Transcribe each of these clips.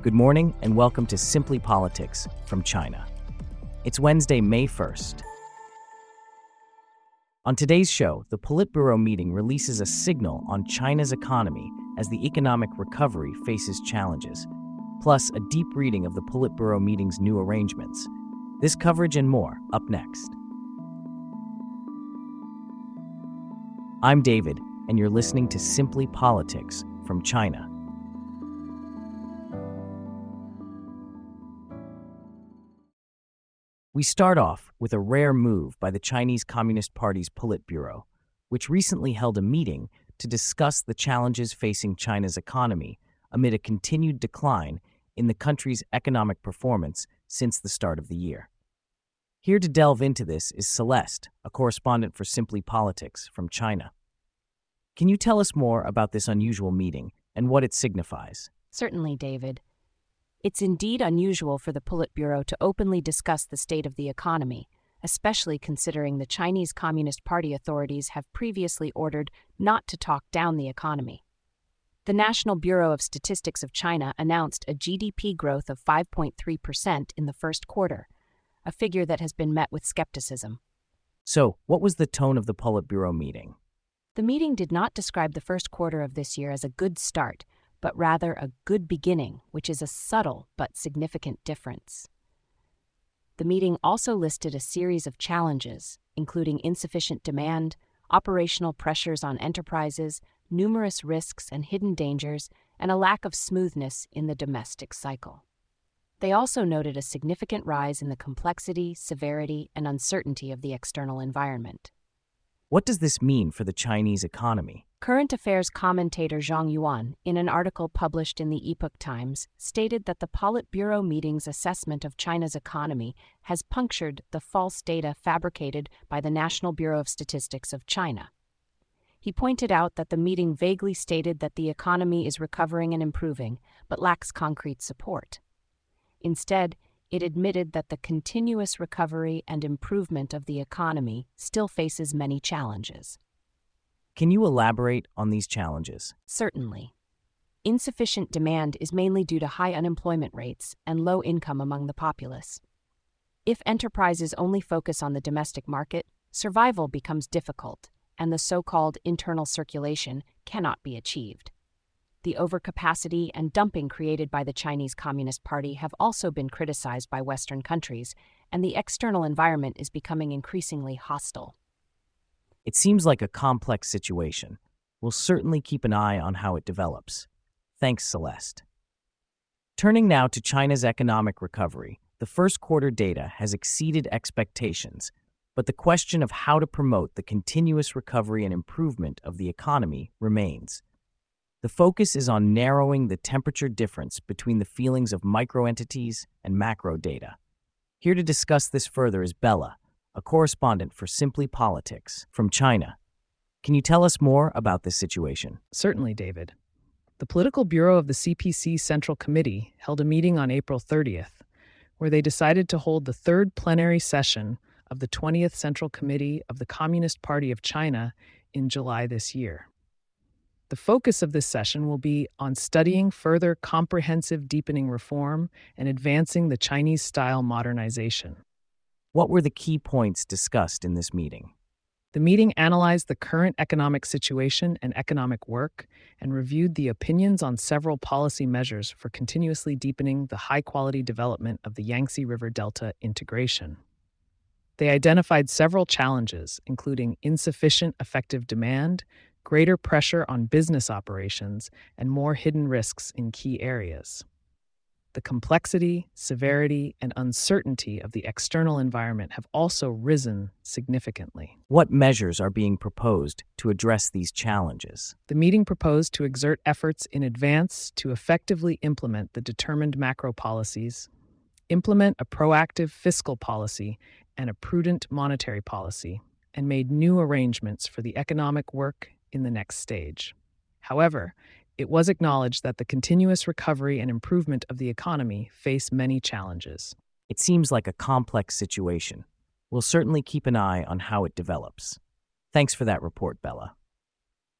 Good morning and welcome to Simply Politics from China. It's Wednesday, May 1st. On today's show, the Politburo meeting releases a signal on China's economy as the economic recovery faces challenges, plus a deep reading of the Politburo meeting's new arrangements. This coverage and more up next. I'm David, and you're listening to Simply Politics from China. We start off with a rare move by the Chinese Communist Party's Politburo, which recently held a meeting to discuss the challenges facing China's economy amid a continued decline in the country's economic performance since the start of the year. Here to delve into this is Celeste, a correspondent for Simply Politics from China. Can you tell us more about this unusual meeting and what it signifies? Certainly, David. It's indeed unusual for the Politburo to openly discuss the state of the economy, especially considering the Chinese Communist Party authorities have previously ordered not to talk down the economy. The National Bureau of Statistics of China announced a GDP growth of 5.3% in the first quarter, a figure that has been met with skepticism. So, what was the tone of the Politburo meeting? The meeting did not describe the first quarter of this year as a good start, but rather a good beginning, which is a subtle but significant difference. The meeting also listed a series of challenges, including insufficient demand, operational pressures on enterprises, numerous risks and hidden dangers, and a lack of smoothness in the domestic cycle. They also noted a significant rise in the complexity, severity, and uncertainty of the external environment. What does this mean for the Chinese economy? Current affairs commentator Zhang Yuan, in an article published in the Epoch Times, stated that the Politburo meeting's assessment of China's economy has punctured the false data fabricated by the National Bureau of Statistics of China. He pointed out that the meeting vaguely stated that the economy is recovering and improving, but lacks concrete support. Instead, it admitted that the continuous recovery and improvement of the economy still faces many challenges. Can you elaborate on these challenges? Certainly. Insufficient demand is mainly due to high unemployment rates and low income among the populace. If enterprises only focus on the domestic market, survival becomes difficult, and the so-called internal circulation cannot be achieved. The overcapacity and dumping created by the Chinese Communist Party have also been criticized by Western countries, and the external environment is becoming increasingly hostile. It seems like a complex situation. We'll certainly keep an eye on how it develops. Thanks, Celeste. Turning now to China's economic recovery, the first quarter data has exceeded expectations, but the question of how to promote the continuous recovery and improvement of the economy remains. The focus is on narrowing the temperature difference between the feelings of microentities and macro data. Here to discuss this further is Bella, a correspondent for Simply Politics from China. Can you tell us more about this situation? Certainly, David. The Political Bureau of the CPC Central Committee held a meeting on April 30th, where they decided to hold the third plenary session of the 20th Central Committee of the Communist Party of China in July this year. The focus of this session will be on studying further comprehensive deepening reform and advancing the Chinese-style modernization. What were the key points discussed in this meeting? The meeting analyzed the current economic situation and economic work and reviewed the opinions on several policy measures for continuously deepening the high-quality development of the Yangtze River Delta integration. They identified several challenges, including insufficient effective demand, greater pressure on business operations, and more hidden risks in key areas. The complexity, severity, and uncertainty of the external environment have also risen significantly. What measures are being proposed to address these challenges? The meeting proposed to exert efforts in advance to effectively implement the determined macro policies, implement a proactive fiscal policy and a prudent monetary policy, and made new arrangements for the economic work in the next stage. However, it was acknowledged that the continuous recovery and improvement of the economy face many challenges. It seems like a complex situation. We'll certainly keep an eye on how it develops. Thanks for that report, Bella.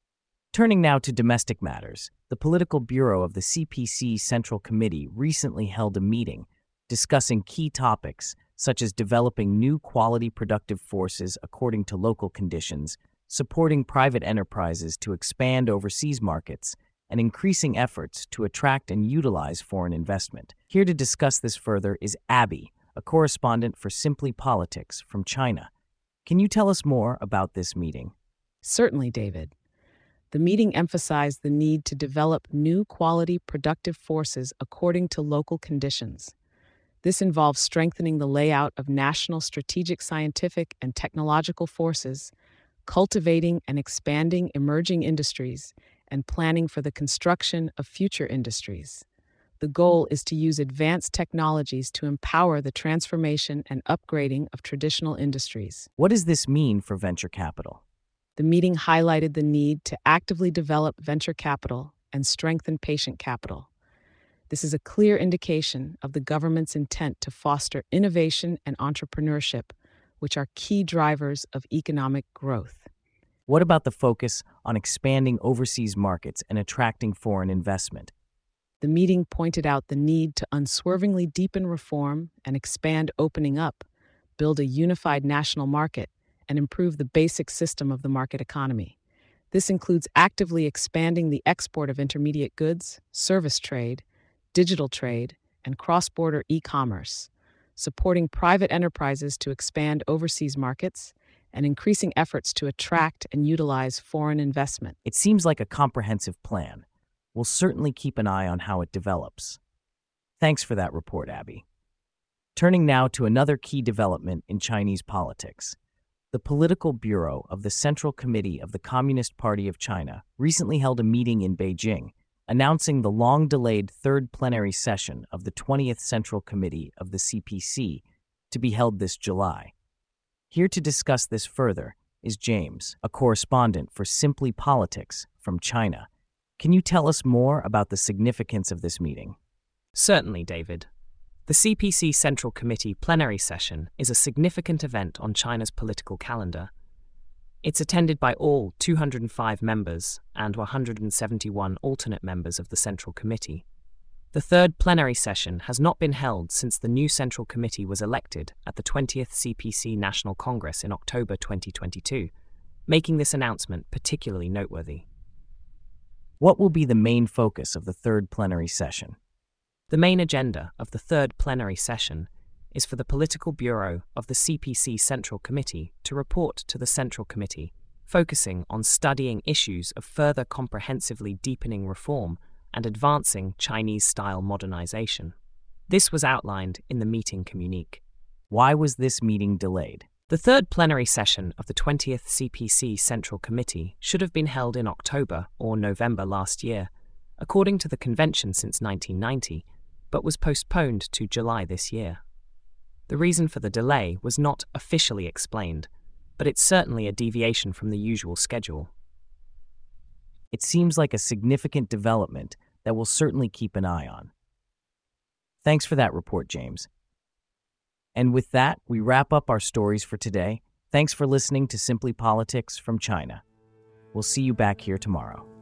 Turning now to domestic matters, the Political Bureau of the CPC Central Committee recently held a meeting discussing key topics such as developing new quality productive forces according to local conditions, supporting private enterprises to expand overseas markets, and increasing efforts to attract and utilize foreign investment. Here to discuss this further is Abby, a correspondent for Simply Politics from China. Can you tell us more about this meeting? Certainly, David. The meeting emphasized the need to develop new quality productive forces according to local conditions. This involves strengthening the layout of national strategic scientific and technological forces, cultivating and expanding emerging industries, and planning for the construction of future industries. The goal is to use advanced technologies to empower the transformation and upgrading of traditional industries. What does this mean for venture capital? The meeting highlighted the need to actively develop venture capital and strengthen patient capital. This is a clear indication of the government's intent to foster innovation and entrepreneurship, which are key drivers of economic growth. What about the focus on expanding overseas markets and attracting foreign investment? The meeting pointed out the need to unswervingly deepen reform and expand opening up, build a unified national market, and improve the basic system of the market economy. This includes actively expanding the export of intermediate goods, service trade, digital trade, and cross-border e-commerce, supporting private enterprises to expand overseas markets, and increasing efforts to attract and utilize foreign investment. It seems like a comprehensive plan. We'll certainly keep an eye on how it develops. Thanks for that report, Abby. Turning now to another key development in Chinese politics. The Political Bureau of the Central Committee of the Communist Party of China recently held a meeting in Beijing, announcing the long-delayed third plenary session of the 20th Central Committee of the CPC to be held this July. Here to discuss this further is James, a correspondent for Simply Politics from China. Can you tell us more about the significance of this meeting? Certainly, David. The CPC Central Committee plenary session is a significant event on China's political calendar. It's attended by all 205 members and 171 alternate members of the Central Committee. The third plenary session has not been held since the new Central Committee was elected at the 20th CPC National Congress in October 2022, making this announcement particularly noteworthy. What will be the main focus of the third plenary session? The main agenda of the third plenary session is for the Political Bureau of the CPC Central Committee to report to the Central Committee, focusing on studying issues of further comprehensively deepening reform and advancing Chinese-style modernization. This was outlined in the meeting communique. Why was this meeting delayed? The third plenary session of the 20th CPC Central Committee should have been held in October or November last year, according to the convention since 1990, but was postponed to July this year. The reason for the delay was not officially explained, but it's certainly a deviation from the usual schedule. It seems like a significant development that we'll certainly keep an eye on. Thanks for that report, James. And with that, we wrap up our stories for today. Thanks for listening to Simply Politics from China. We'll see you back here tomorrow.